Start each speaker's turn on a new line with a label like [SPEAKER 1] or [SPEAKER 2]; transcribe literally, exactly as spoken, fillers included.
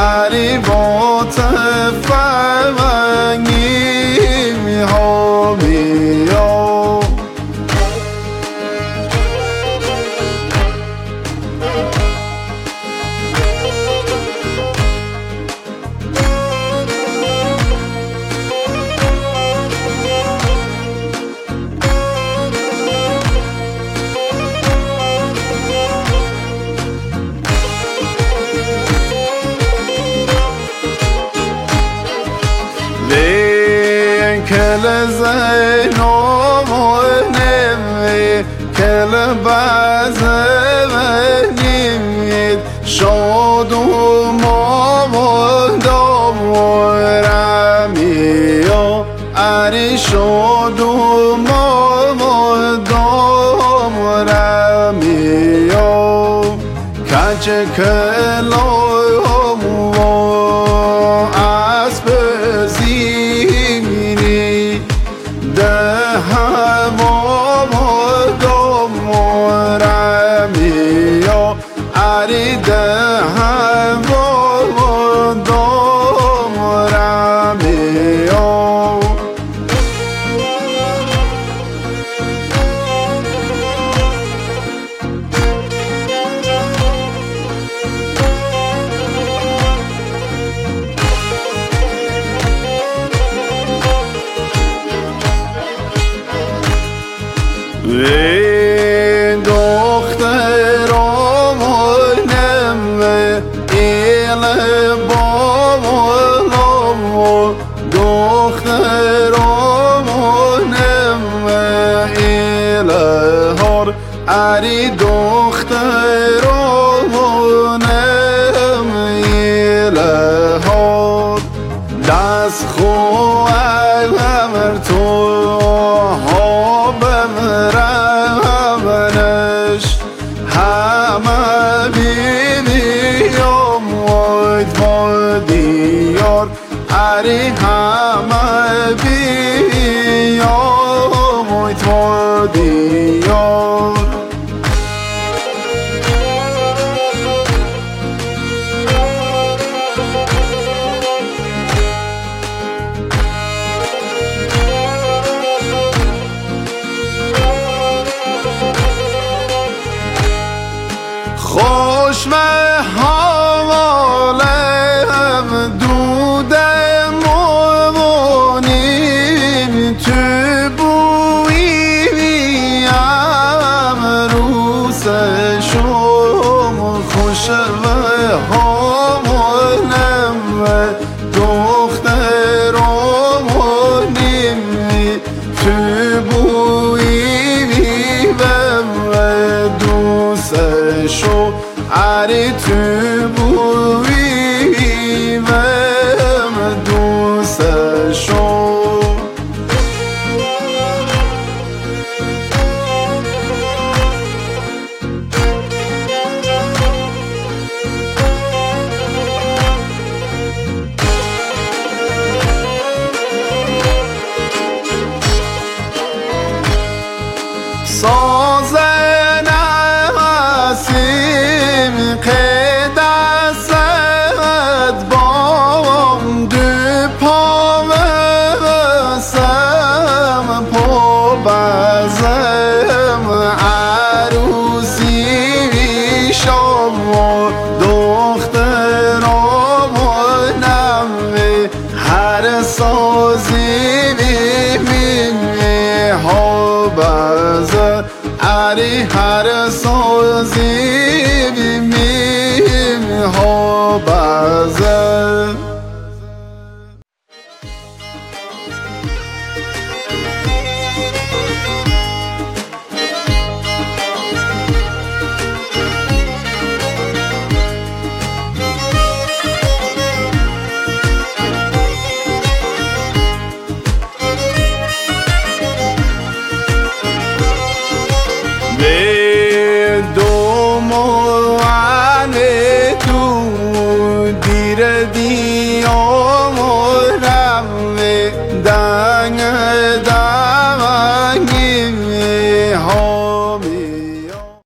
[SPEAKER 1] علی با تفنگی ها بیا کل زینو نمی کل باز نمید شاد و ما دامرمی اری شاد و ما دامرمی کچ کلای هم اسب زیمی ده هوا دامرمی اری ده هوا دامرمی ای دخترم نمه ایل بابام دخترم نمه ایل هر اری دخترم نمه ایل هر دست خواه همر تو بمرمنش همه بیبیم وید وادیار اری همه بیبیم وید وادیار خوش به حوالم دوده مومونیم تو بوییم روز شم خوش به حوالم دخترمونیم تو بوییم دوست شو اری تو بوی